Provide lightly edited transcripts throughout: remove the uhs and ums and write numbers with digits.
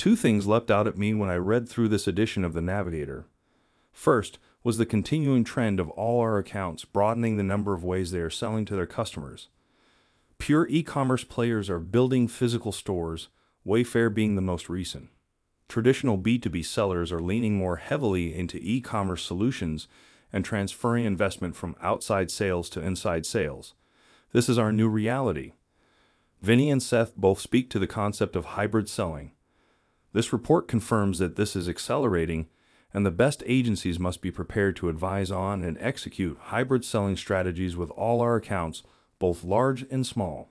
Two things leapt out at me when I read through this edition of the Navigator. First was the continuing trend of all our accounts broadening the number of ways they are selling to their customers. Pure e-commerce players are building physical stores, Wayfair being the most recent. Traditional B2B sellers are leaning more heavily into e-commerce solutions and transferring investment from outside sales to inside sales. This is our new reality. Vinny and Seth both speak to the concept of hybrid selling. This report confirms that this is accelerating, and the best agencies must be prepared to advise on and execute hybrid selling strategies with all our accounts, both large and small.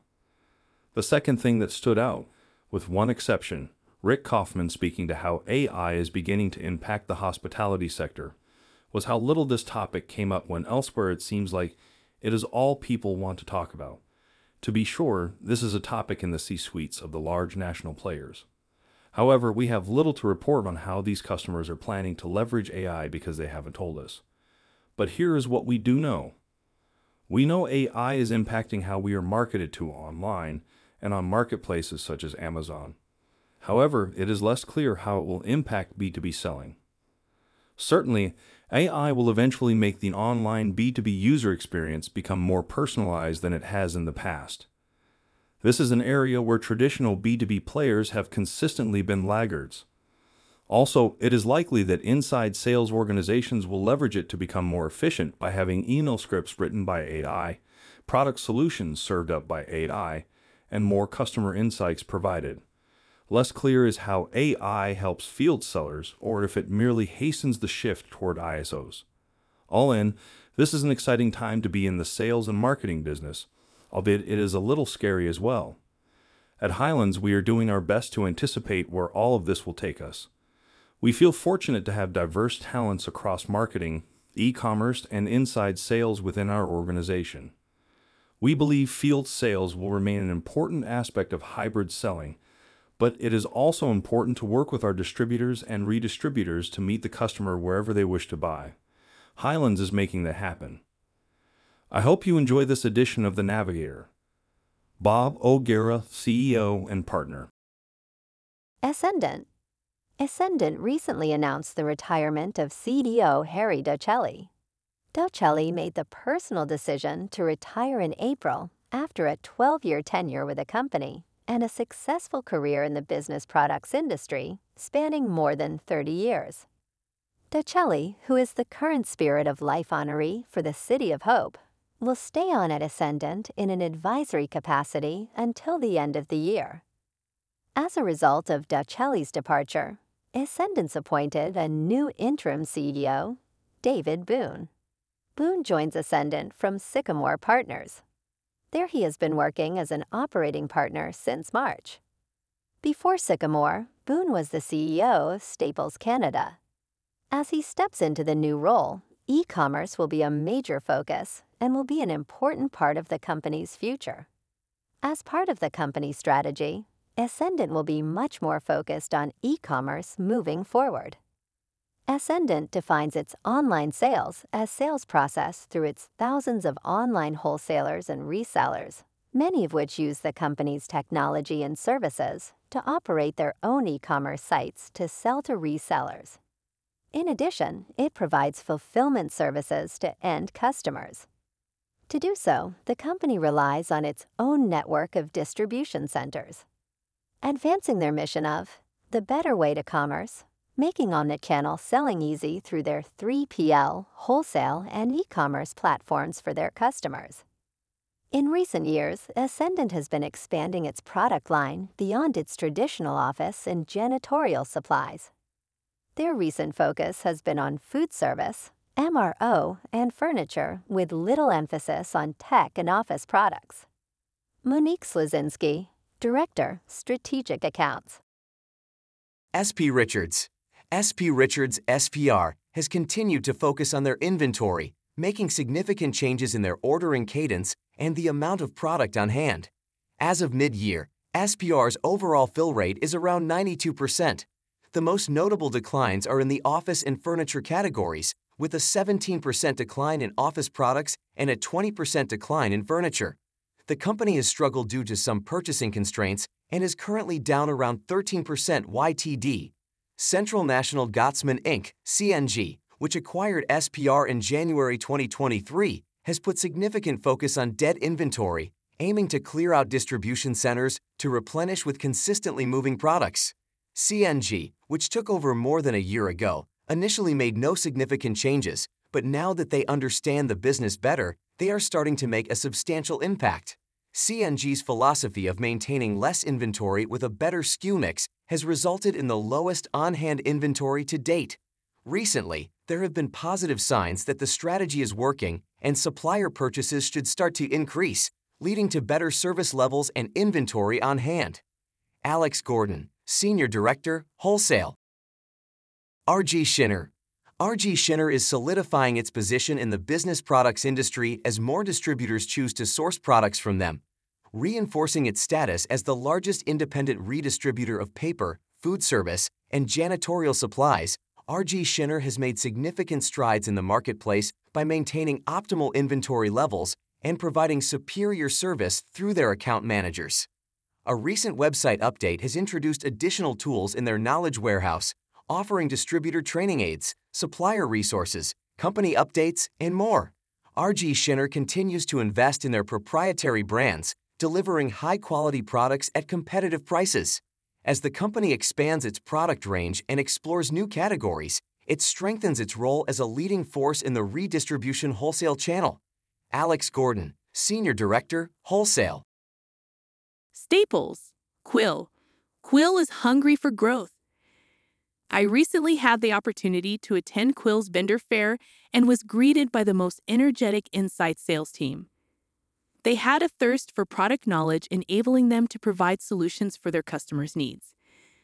The second thing that stood out, with one exception, Rick Kaufman speaking to how AI is beginning to impact the hospitality sector, was how little this topic came up when elsewhere it seems like it is all people want to talk about. To be sure, this is a topic in the C-suites of the large national players. However, we have little to report on how these customers are planning to leverage AI because they haven't told us. But here is what we do know. We know AI is impacting how we are marketed to online and on marketplaces such as Amazon. However, it is less clear how it will impact B2B selling. Certainly, AI will eventually make the online B2B user experience become more personalized than it has in the past. This is an area where traditional B2B players have consistently been laggards. Also, it is likely that inside sales organizations will leverage it to become more efficient by having email scripts written by AI, product solutions served up by AI, and more customer insights provided. Less clear is how AI helps field sellers or if it merely hastens the shift toward ISOs. All in, this is an exciting time to be in the sales and marketing business, albeit it is a little scary as well. At Highlands, we are doing our best to anticipate where all of this will take us. We feel fortunate to have diverse talents across marketing, e-commerce, and inside sales within our organization. We believe field sales will remain an important aspect of hybrid selling, but it is also important to work with our distributors and redistributors to meet the customer wherever they wish to buy. Highlands is making that happen. I hope you enjoy this edition of The Navigator. Bob O'Gara, CEO and partner. Ascendant. Ascendant recently announced the retirement of CDO Harry Dochelli. Dochelli made the personal decision to retire in April after a 12-year tenure with the company and a successful career in the business products industry spanning more than 30 years. Dochelli, who is the current Spirit of Life honoree for the City of Hope, will stay on at Ascendant in an advisory capacity until the end of the year. As a result of Dochelli's departure, Ascendant's appointed a new interim CEO, David Boone. Boone joins Ascendant from Sycamore Partners. There he has been working as an operating partner since March. Before Sycamore, Boone was the CEO of Staples Canada. As he steps into the new role, e-commerce will be a major focus and will be an important part of the company's future. As part of the company's strategy, Ascendant will be much more focused on e-commerce moving forward. Ascendant defines its online sales as sales process through its thousands of online wholesalers and resellers, many of which use the company's technology and services to operate their own e-commerce sites to sell to resellers. In addition, it provides fulfillment services to end customers. To do so, the company relies on its own network of distribution centers, advancing their mission of the better way to commerce, making omnichannel selling easy through their 3PL, wholesale, and e-commerce platforms for their customers. In recent years, Ascendant has been expanding its product line beyond its traditional office and janitorial supplies. Their recent focus has been on food service, MRO, and furniture with little emphasis on tech and office products. Monique Slazinski, Director, Strategic Accounts. SP Richards. SP Richards SPR has continued to focus on their inventory, making significant changes in their ordering cadence and the amount of product on hand. As of mid-year, SPR's overall fill rate is around 92%. The most notable declines are in the office and furniture categories, with a 17% decline in office products and a 20% decline in furniture. The company has struggled due to some purchasing constraints and is currently down around 13% YTD. Central National Gotsman Inc., CNG, which acquired SPR in January 2023, has put significant focus on dead inventory, aiming to clear out distribution centers to replenish with consistently moving products. CNG, which took over more than a year ago, initially made no significant changes, but now that they understand the business better, they are starting to make a substantial impact. CNG's philosophy of maintaining less inventory with a better SKU mix has resulted in the lowest on-hand inventory to date. Recently, there have been positive signs that the strategy is working and supplier purchases should start to increase, leading to better service levels and inventory on hand. Alex Gordon, Senior Director, Wholesale. RG Schinner. RG Schinner is solidifying its position in the business products industry as more distributors choose to source products from them, reinforcing its status as the largest independent redistributor of paper, food service, and janitorial supplies. RG Schinner has made significant strides in the marketplace by maintaining optimal inventory levels and providing superior service through their account managers. A recent website update has introduced additional tools in their knowledge warehouse, offering distributor training aids, supplier resources, company updates, and more. RG Schinner continues to invest in their proprietary brands, delivering high-quality products at competitive prices. As the company expands its product range and explores new categories, it strengthens its role as a leading force in the redistribution wholesale channel. Alex Gordon, Senior Director, Wholesale. Staples. Quill. Quill is hungry for growth. I recently had the opportunity to attend Quill's vendor fair and was greeted by the most energetic inside sales team. They had a thirst for product knowledge, enabling them to provide solutions for their customers' needs.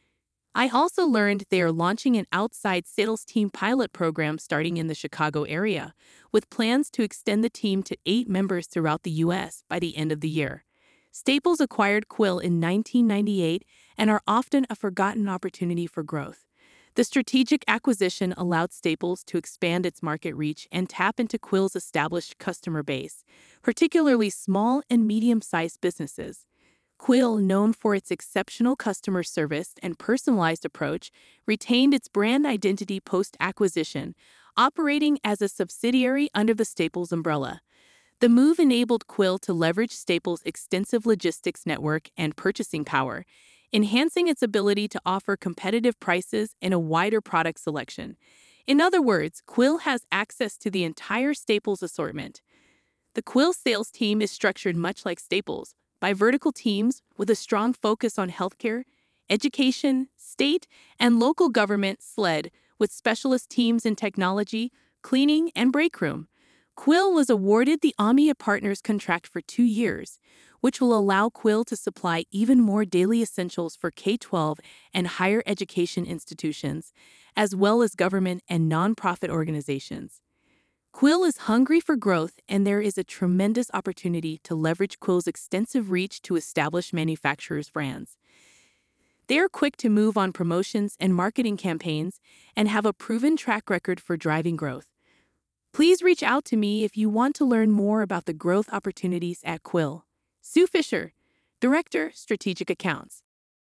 I also learned they are launching an outside sales team pilot program starting in the Chicago area, with plans to extend the team to 8 members throughout the U.S. by the end of the year. Staples acquired Quill in 1998 and are often a forgotten opportunity for growth. The strategic acquisition allowed Staples to expand its market reach and tap into Quill's established customer base, particularly small and medium-sized businesses. Quill, known for its exceptional customer service and personalized approach, retained its brand identity post-acquisition, operating as a subsidiary under the Staples umbrella. The move enabled Quill to leverage Staples' extensive logistics network and purchasing power, enhancing its ability to offer competitive prices and a wider product selection. In other words, Quill has access to the entire Staples assortment. The Quill sales team is structured much like Staples, by vertical teams with a strong focus on healthcare, education, state, and local government SLED, with specialist teams in technology, cleaning, and breakroom. Quill was awarded the Omnia Partners contract for 2 years, which will allow Quill to supply even more daily essentials for K-12 and higher education institutions, as well as government and nonprofit organizations. Quill is hungry for growth, and there is a tremendous opportunity to leverage Quill's extensive reach to establish manufacturers' brands. They are quick to move on promotions and marketing campaigns and have a proven track record for driving growth. Please reach out to me if you want to learn more about the growth opportunities at Quill. Sue Fisher, Director, Strategic Accounts.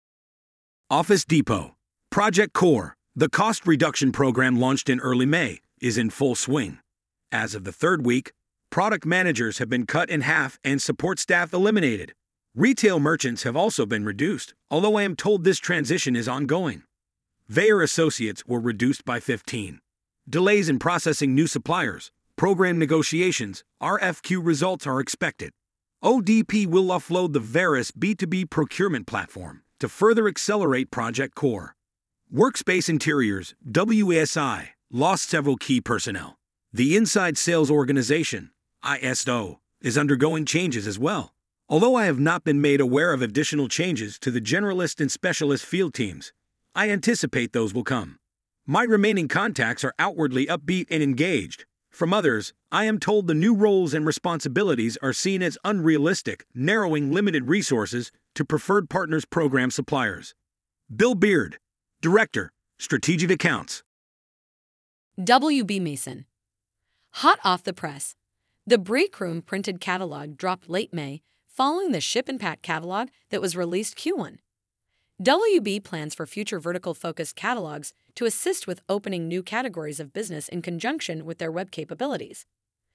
Office Depot. Project Core, the cost reduction program launched in early May, is in full swing. As of the 3rd week, product managers have been cut in half and support staff eliminated. Retail merchants have also been reduced, although I am told this transition is ongoing. Veyer associates were reduced by 15. Delays in processing new suppliers, program negotiations, RFQ results are expected. ODP will offload the Veris B2B procurement platform to further accelerate Project Core. Workspace Interiors, WSI, lost several key personnel. The Inside Sales Organization, ISO, is undergoing changes as well. Although I have not been made aware of additional changes to the generalist and specialist field teams, I anticipate those will come. My remaining contacts are outwardly upbeat and engaged. From others, I am told the new roles and responsibilities are seen as unrealistic, narrowing limited resources to preferred partners program suppliers. Bill Beard, Director, Strategic Accounts. W.B. Mason. Hot off the press, the Breakroom printed catalog dropped late May following the Ship and Pack catalog that was released Q1. WB plans for future vertical-focused catalogs to assist with opening new categories of business in conjunction with their web capabilities.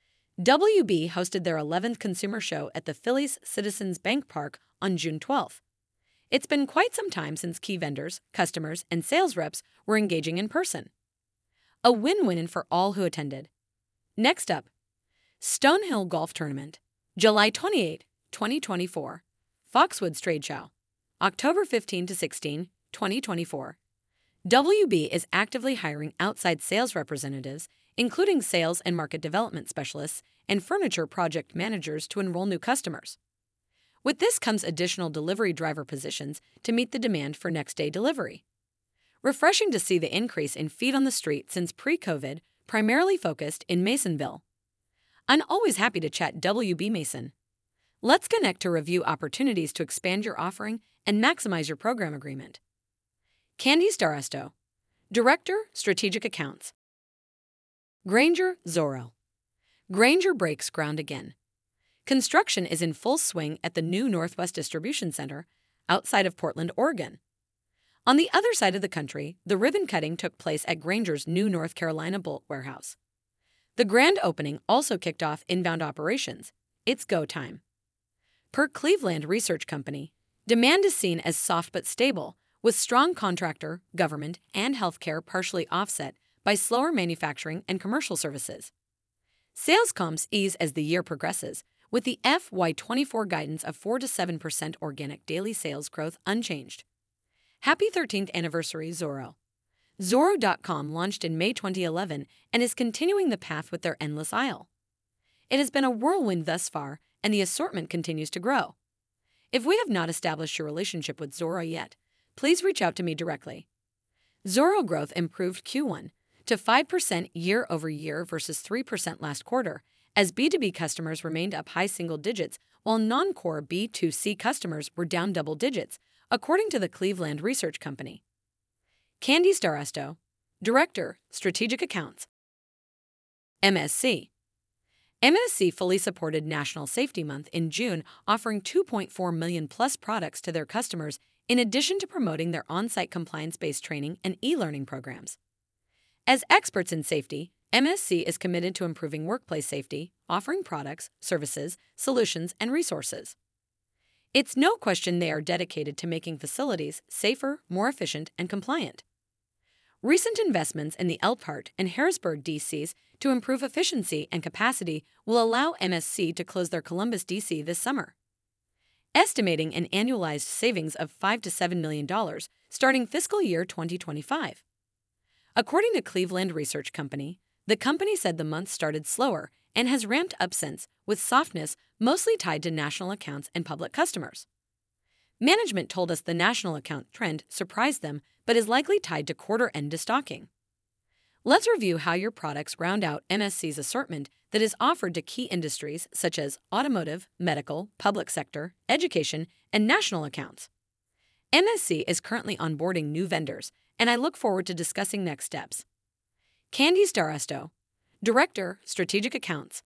WB hosted their 11th consumer show at the Phillies Citizens Bank Park on June 12th. It's been quite some time since key vendors, customers, and sales reps were engaging in person. A win-win for all who attended. Next up, Stonehill Golf Tournament, July 28, 2024, Foxwoods Trade Show, October 15 to 16, 2024. WB is actively hiring outside sales representatives, including sales and market development specialists and furniture project managers to enroll new customers. With this comes additional delivery driver positions to meet the demand for next-day delivery. Refreshing to see the increase in feet on the street since pre-COVID, primarily focused in Masonville. I'm always happy to chat WB Mason. Let's connect to review opportunities to expand your offering and maximize your program agreement. Candice D'Arasto, Director, Strategic Accounts. Grainger Zorro. Grainger breaks ground again. Construction is in full swing at the new Northwest Distribution Center outside of Portland, Oregon. On the other side of the country, the ribbon cutting took place at Grainger's new North Carolina bulk warehouse. The grand opening also kicked off inbound operations. It's go time. Per Cleveland Research Company, demand is seen as soft but stable, with strong contractor, government, and healthcare partially offset by slower manufacturing and commercial services. Sales comps ease as the year progresses, with the FY24 guidance of 4 to 7% organic daily sales growth unchanged. Happy 13th anniversary, Zorro. Zorro.com launched in May 2011 and is continuing the path with their endless aisle. It has been a whirlwind thus far, and the assortment continues to grow. If we have not established your relationship with Zorro yet, please reach out to me directly. Zorro growth improved Q1 to 5% year-over-year versus 3% last quarter, as B2B customers remained up high single digits, while non-core B2C customers were down double digits, according to the Cleveland Research Company. Candice D'Arasto, Director, Strategic Accounts. MSC. MSC fully supported National Safety Month in June, offering 2.4 million plus products to their customers in addition to promoting their on-site compliance-based training and e-learning programs. As experts in safety, MSC is committed to improving workplace safety, offering products, services, solutions, and resources. It's no question they are dedicated to making facilities safer, more efficient, and compliant. Recent investments in the Elkhart and Harrisburg DCs to improve efficiency and capacity will allow MSC to close their Columbus DC this summer, estimating an annualized savings of $5 to $7 million starting fiscal year 2025. According to Cleveland Research Company, the company said the month started slower and has ramped up since, with softness mostly tied to national accounts and public customers. Management told us the national account trend surprised them but is likely tied to quarter-end destocking. Let's review how your products round out MSC's assortment that is offered to key industries such as automotive, medical, public sector, education, and national accounts. MSC is currently onboarding new vendors, and I look forward to discussing next steps. Candice D'Arasto, Director, Strategic Accounts.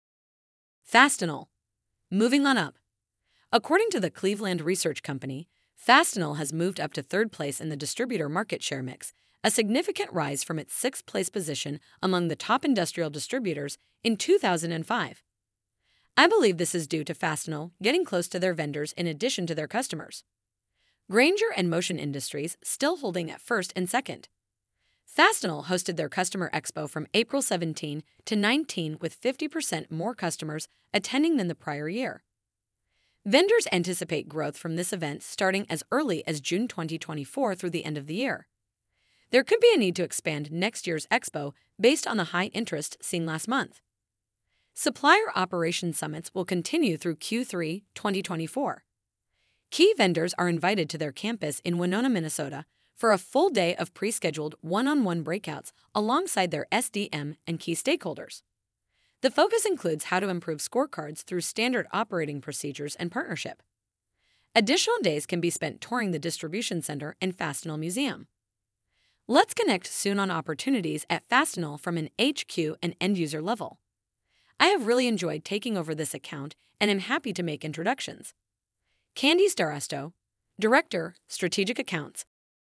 Fastenal. Moving on up. According to the Cleveland Research Company, Fastenal has moved up to third place in the distributor market share mix, a significant rise from its sixth-place position among the top industrial distributors in 2005. I believe this is due to Fastenal getting close to their vendors in addition to their customers. Grainger and Motion Industries still holding at first and second. Fastenal hosted their Customer Expo from April 17 to 19 with 50% more customers attending than the prior year. Vendors anticipate growth from this event starting as early as June 2024 through the end of the year. There could be a need to expand next year's expo based on the high interest seen last month. Supplier Operations Summits will continue through Q3 2024. Key vendors are invited to their campus in Winona, Minnesota, for a full day of pre-scheduled one-on-one breakouts alongside their SDM and key stakeholders. The focus includes how to improve scorecards through standard operating procedures and partnership. Additional days can be spent touring the distribution center and Fastenal Museum. Let's connect soon on opportunities at Fastenal from an HQ and end-user level. I have really enjoyed taking over this account and am happy to make introductions. Candice D'Arasto, Director, Strategic Accounts.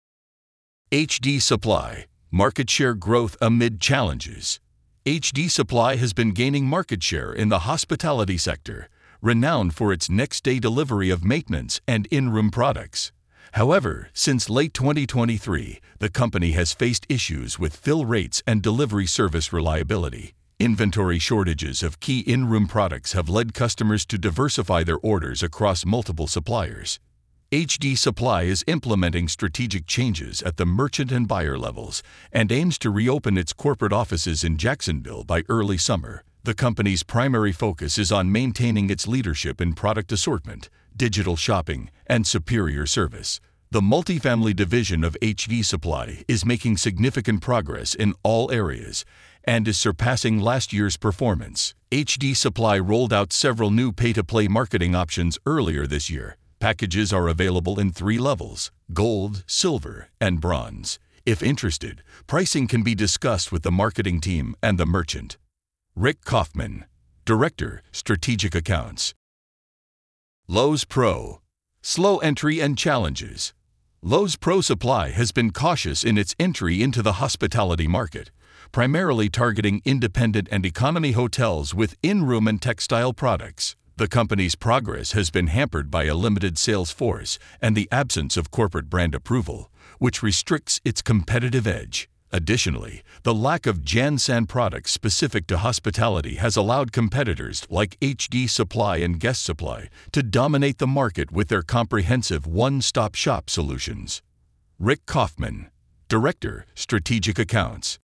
HD Supply, market share growth amid challenges. HD Supply has been gaining market share in the hospitality sector, renowned for its next-day delivery of maintenance and in-room products. However, since late 2023, the company has faced issues with fill rates and delivery service reliability. Inventory shortages of key in-room products have led customers to diversify their orders across multiple suppliers. HD Supply is implementing strategic changes at the merchant and buyer levels and aims to reopen its corporate offices in Jacksonville by early summer. The company's primary focus is on maintaining its leadership in product assortment, digital shopping, and superior service. The multifamily division of HD Supply is making significant progress in all areas and is surpassing last year's performance. HD Supply rolled out several new pay-to-play marketing options earlier this year. Packages are available in 3 levels: Gold, Silver, and Bronze. If interested, pricing can be discussed with the marketing team and the merchant. Rick Kaufman, Director, Strategic Accounts. Lowe's Pro. Slow entry and challenges. Lowe's Pro Supply has been cautious in its entry into the hospitality market, primarily targeting independent and economy hotels with in-room and textile products. The company's progress has been hampered by a limited sales force and the absence of corporate brand approval, which restricts its competitive edge. Additionally, the lack of Jansan products specific to hospitality has allowed competitors like HD Supply and Guest Supply to dominate the market with their comprehensive one-stop shop solutions. Rick Kaufman, Director, Strategic Accounts.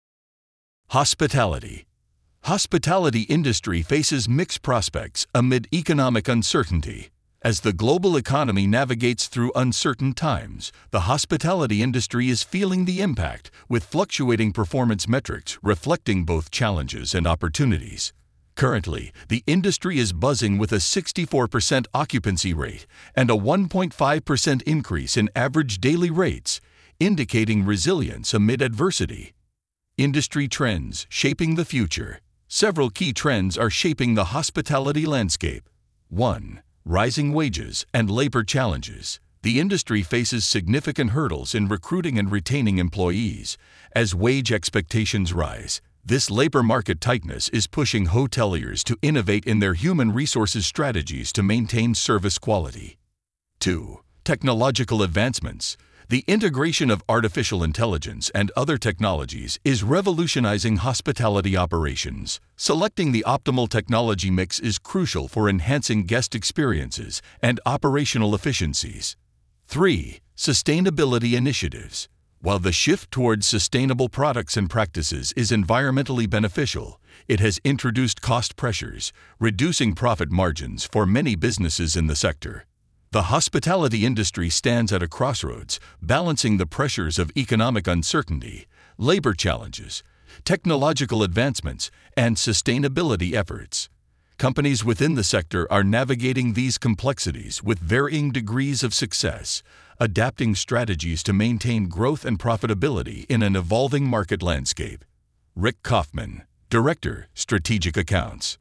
Hospitality. Hospitality industry faces mixed prospects amid economic uncertainty. As the global economy navigates through uncertain times, the hospitality industry is feeling the impact, with fluctuating performance metrics reflecting both challenges and opportunities. Currently, the industry is buzzing with a 64% occupancy rate and a 1.5% increase in average daily rates, indicating resilience amid adversity. Industry trends shaping the future. Several key trends are shaping the hospitality landscape. 1. Rising wages and labor challenges. The industry faces significant hurdles in recruiting and retaining employees as wage expectations rise. This labor market tightness is pushing hoteliers to innovate in their human resources strategies to maintain service quality. 2. Technological advancements. The integration of artificial intelligence and other technologies is revolutionizing hospitality operations. Selecting the optimal technology mix is crucial for enhancing guest experiences and operational efficiencies. 3. Sustainability initiatives. While the shift towards sustainable products and practices is environmentally beneficial, it has introduced cost pressures, reducing profit margins for many businesses in the sector. The hospitality industry stands at a crossroads, balancing the pressures of economic uncertainty, labor challenges, technological advancements, and sustainability efforts. Companies within the sector are navigating these complexities with varying degrees of success, adapting strategies to maintain growth and profitability in an evolving market landscape. Rick Kaufman, Director, Strategic Accounts.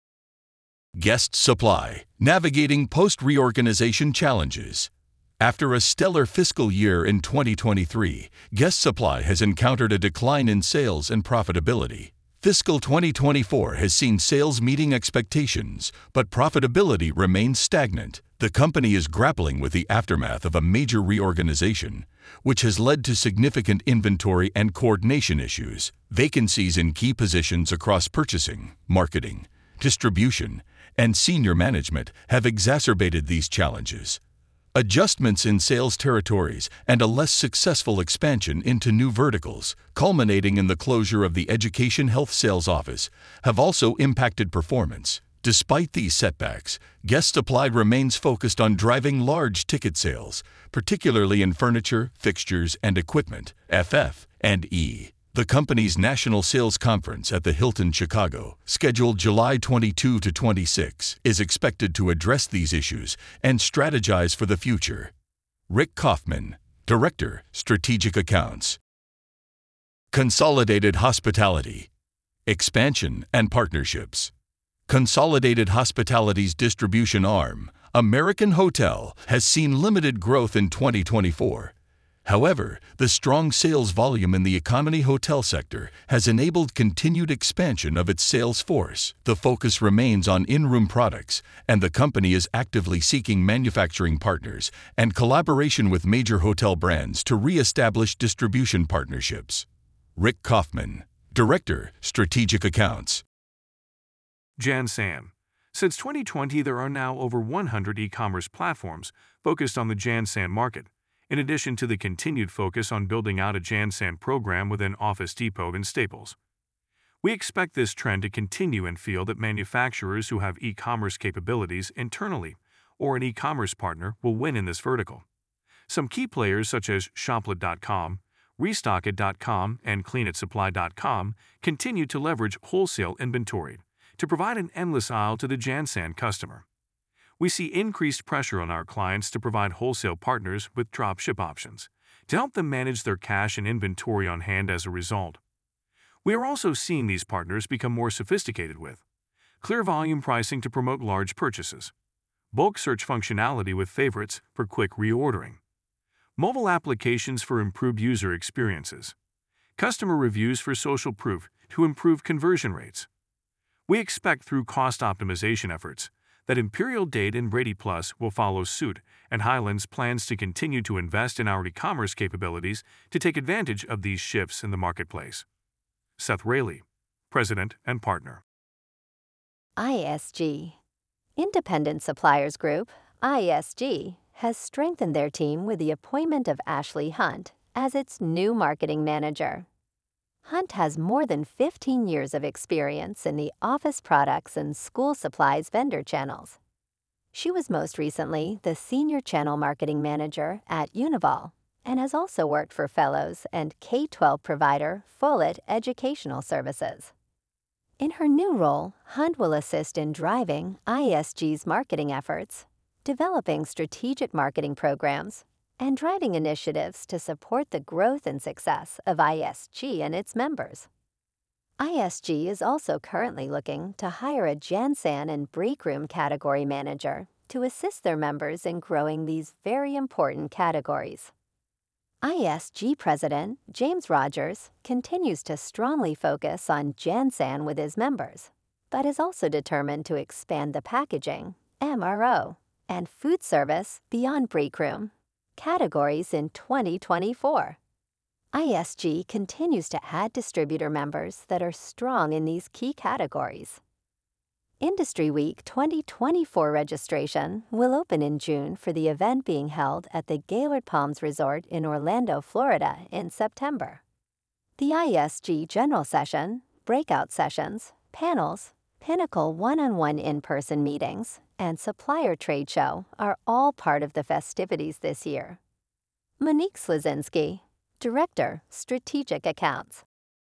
Guest Supply, navigating post-reorganization challenges. After a stellar fiscal year in 2023, Guest Supply has encountered a decline in sales and profitability. Fiscal 2024 has seen sales meeting expectations, but profitability remains stagnant. The company is grappling with the aftermath of a major reorganization, which has led to significant inventory and coordination issues. Vacancies in key positions across purchasing, marketing, distribution, and senior management have exacerbated these challenges. Adjustments in sales territories and a less successful expansion into new verticals, culminating in the closure of the Education Health Sales Office, have also impacted performance. Despite these setbacks, Guest Supply remains focused on driving large ticket sales, particularly in furniture, fixtures, and equipment, FF&E. The company's National Sales Conference at the Hilton Chicago, scheduled July 22 to 26, is expected to address these issues and strategize for the future. Rick Kaufman, Director, Strategic Accounts. Consolidated Hospitality. Expansion and Partnerships. Consolidated Hospitality's distribution arm, American Hotel has seen limited growth in 2024. However, the strong sales volume in the economy hotel sector has enabled continued expansion of its sales force. The focus remains on in-room products, and the company is actively seeking manufacturing partners and collaboration with major hotel brands to re-establish distribution partnerships. Rick Kaufman, Director, Strategic Accounts. JanSan. Since 2020, there are now over 100 e-commerce platforms focused on the JanSan market, in addition to the continued focus on building out a JanSan program within Office Depot and Staples. We expect this trend to continue and feel that manufacturers who have e-commerce capabilities internally or an e-commerce partner will win in this vertical. Some key players such as Shoplet.com, Restockit.com, and CleanItSupply.com continue to leverage wholesale inventory to provide an endless aisle to the JanSan customer. We see increased pressure on our clients to provide wholesale partners with drop ship options to help them manage their cash and inventory on hand as a result. We are also seeing these partners become more sophisticated with clear volume pricing to promote large purchases, bulk search functionality with favorites for quick reordering, mobile applications for improved user experiences, customer reviews for social proof to improve conversion rates. We expect through cost optimization efforts that Imperial Date and Brady Plus will follow suit, and Highlands plans to continue to invest in our e-commerce capabilities to take advantage of these shifts in the marketplace. Seth Raley, President and Partner. ISG. Independent Suppliers Group, ISG, has strengthened their team with the appointment of Ashley Hunt as its new marketing manager. Hunt has more than 15 years of experience in the office products and school supplies vendor channels. She was most recently the Senior Channel Marketing Manager at Unival and has also worked for Fellows and K-12 provider Follett Educational Services. In her new role, Hunt will assist in driving ISG's marketing efforts, developing strategic marketing programs, and driving initiatives to support the growth and success of ISG and its members. ISG is also currently looking to hire a JanSan and Breakroom category manager to assist their members in growing these very important categories. ISG President James Rogers continues to strongly focus on JanSan with his members, but is also determined to expand the packaging, MRO, and food service beyond Breakroom categories in 2024. ISG continues to add distributor members that are strong in these key categories. Industry Week 2024 registration will open in June for the event being held at the Gaylord Palms Resort in Orlando, Florida in September. The ISG General Session, breakout sessions, panels, Pinnacle one-on-one in-person meetings, and supplier trade show are all part of the festivities this year. Monique Slazinski, Director, Strategic Accounts.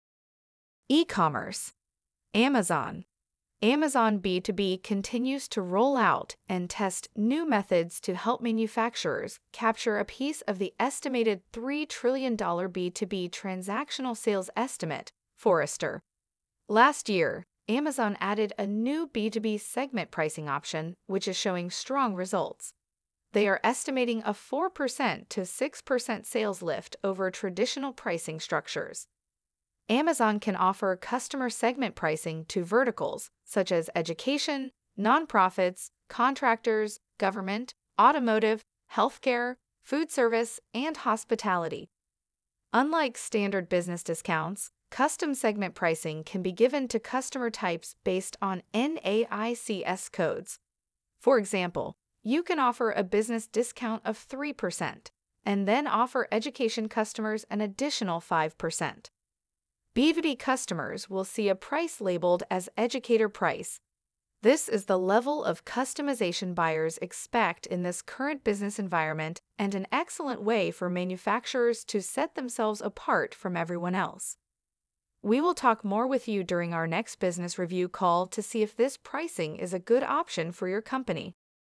E-commerce. Amazon. Amazon B2B continues to roll out and test new methods to help manufacturers capture a piece of the estimated $3 trillion B2B transactional sales estimate, Forrester. Last year, Amazon added a new B2B segment pricing option, which is showing strong results. They are estimating a 4% to 6% sales lift over traditional pricing structures. Amazon can offer customer segment pricing to verticals such as education, nonprofits, contractors, government, automotive, healthcare, food service, and hospitality. Unlike standard business discounts, custom segment pricing can be given to customer types based on NAICS codes. For example, you can offer a business discount of 3% and then offer education customers an additional 5%. B2B customers will see a price labeled as Educator Price. This is the level of customization buyers expect in this current business environment and an excellent way for manufacturers to set themselves apart from everyone else. We will talk more with you during our next business review call to see if this pricing is a good option for your company.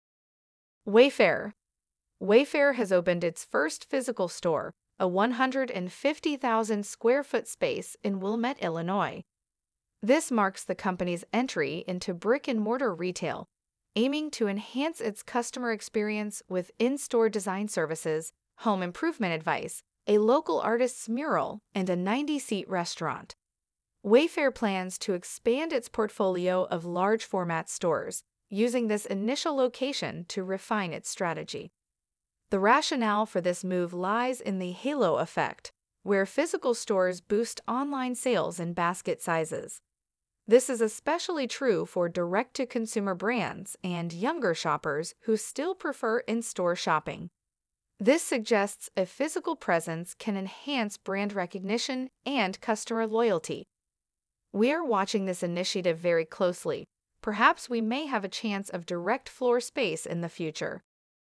Wayfair. Wayfair has opened its first physical store, a 150,000 square foot space in Wilmette, Illinois. This marks the company's entry into brick-and-mortar retail, aiming to enhance its customer experience with in-store design services, home improvement advice, a local artist's mural, and a 90-seat restaurant. Wayfair plans to expand its portfolio of large-format stores, using this initial location to refine its strategy. The rationale for this move lies in the halo effect, where physical stores boost online sales in basket sizes. This is especially true for direct-to-consumer brands and younger shoppers who still prefer in-store shopping. This suggests a physical presence can enhance brand recognition and customer loyalty. We're watching this initiative very closely. Perhaps we may have a chance of direct floor space in the future.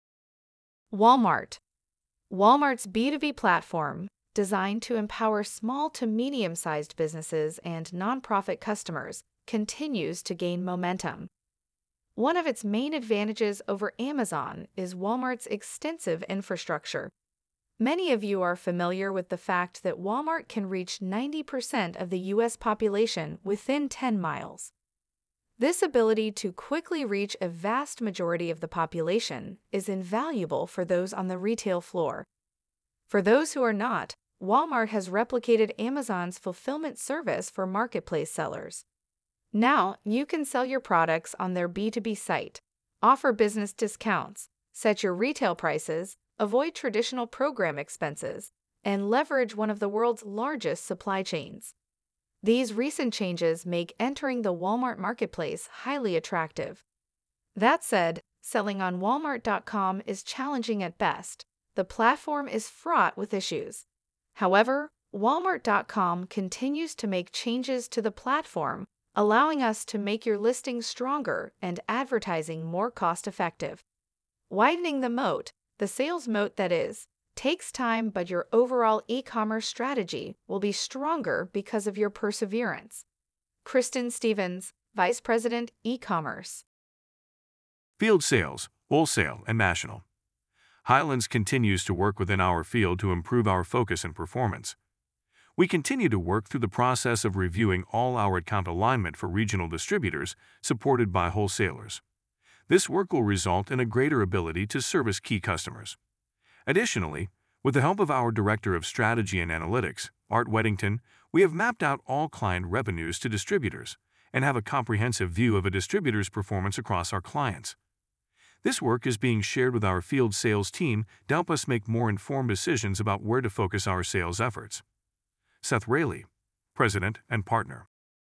Walmart. Walmart's B2B platform, designed to empower small to medium-sized businesses and nonprofit customers, continues to gain momentum. One of its main advantages over Amazon is Walmart's extensive infrastructure. Many of you are familiar with the fact that Walmart can reach 90% of the U.S. population within 10 miles. This ability to quickly reach a vast majority of the population is invaluable for those on the retail floor. For those who are not, Walmart has replicated Amazon's fulfillment service for marketplace sellers. Now, you can sell your products on their B2B site, offer business discounts, set your retail prices, avoid traditional program expenses, and leverage one of the world's largest supply chains. These recent changes make entering the Walmart marketplace highly attractive. That said, selling on Walmart.com is challenging at best. The platform is fraught with issues. However, Walmart.com continues to make changes to the platform, allowing us to make your listing stronger and advertising more cost-effective. Widening the moat, the sales moat that is, takes time, but your overall e-commerce strategy will be stronger because of your perseverance. Kristen Stevens, Vice President, E-commerce. Field sales, wholesale, and national. Highlands continues to work within our field to improve our focus and performance. We continue to work through the process of reviewing all our account alignment for regional distributors supported by wholesalers. This work will result in a greater ability to service key customers. Additionally, with the help of our Director of Strategy and Analytics, Art Weddington, we have mapped out all client revenues to distributors and have a comprehensive view of a distributor's performance across our clients. This work is being shared with our field sales team to help us make more informed decisions about where to focus our sales efforts. Seth Raley, President and Partner.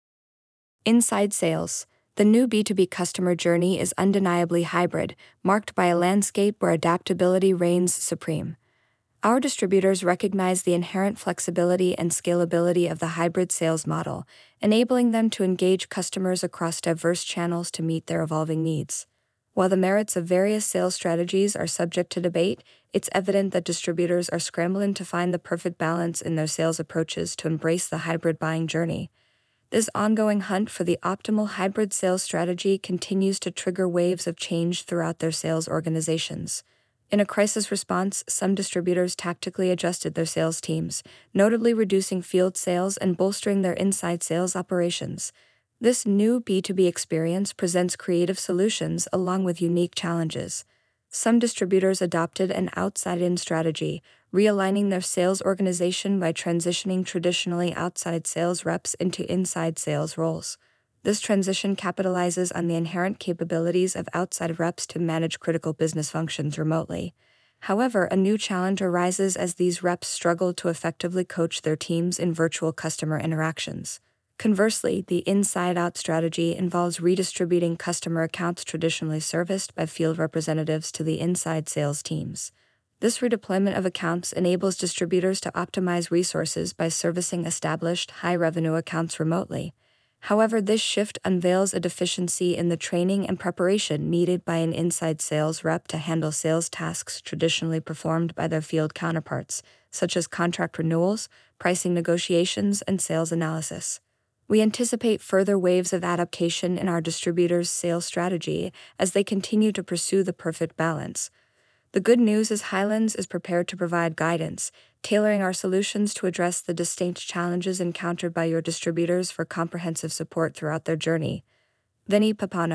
Inside sales. The new B2B customer journey is undeniably hybrid, marked by a landscape where adaptability reigns supreme. Our distributors recognize the inherent flexibility and scalability of the hybrid sales model, enabling them to engage customers across diverse channels to meet their evolving needs. While the merits of various sales strategies are subject to debate, it's evident that distributors are scrambling to find the perfect balance in their sales approaches to embrace the hybrid buying journey. This ongoing hunt for the optimal hybrid sales strategy continues to trigger waves of change throughout their sales organizations. In a crisis response, some distributors tactically adjusted their sales teams, notably reducing field sales and bolstering their inside sales operations. This new B2B experience presents creative solutions along with unique challenges. Some distributors adopted an outside-in strategy, realigning their sales organization by transitioning traditionally outside sales reps into inside sales roles. This transition capitalizes on the inherent capabilities of outside reps to manage critical business functions remotely. However, a new challenge arises as these reps struggle to effectively coach their teams in virtual customer interactions. Conversely, the inside-out strategy involves redistributing customer accounts traditionally serviced by field representatives to the inside sales teams. This redeployment of accounts enables distributors to optimize resources by servicing established, high-revenue accounts remotely. However, this shift unveils a deficiency in the training and preparation needed by an inside sales rep to handle sales tasks traditionally performed by their field counterparts, such as contract renewals, pricing negotiations, and sales analysis. We anticipate further waves of adaptation in our distributors' sales strategy as they continue to pursue the perfect balance. The good news is Highlands is prepared to provide guidance, tailoring our solutions to address the distinct challenges encountered by your distributors for comprehensive support throughout their journey. Vinny Papano,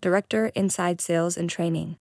Director, Inside Sales and Training.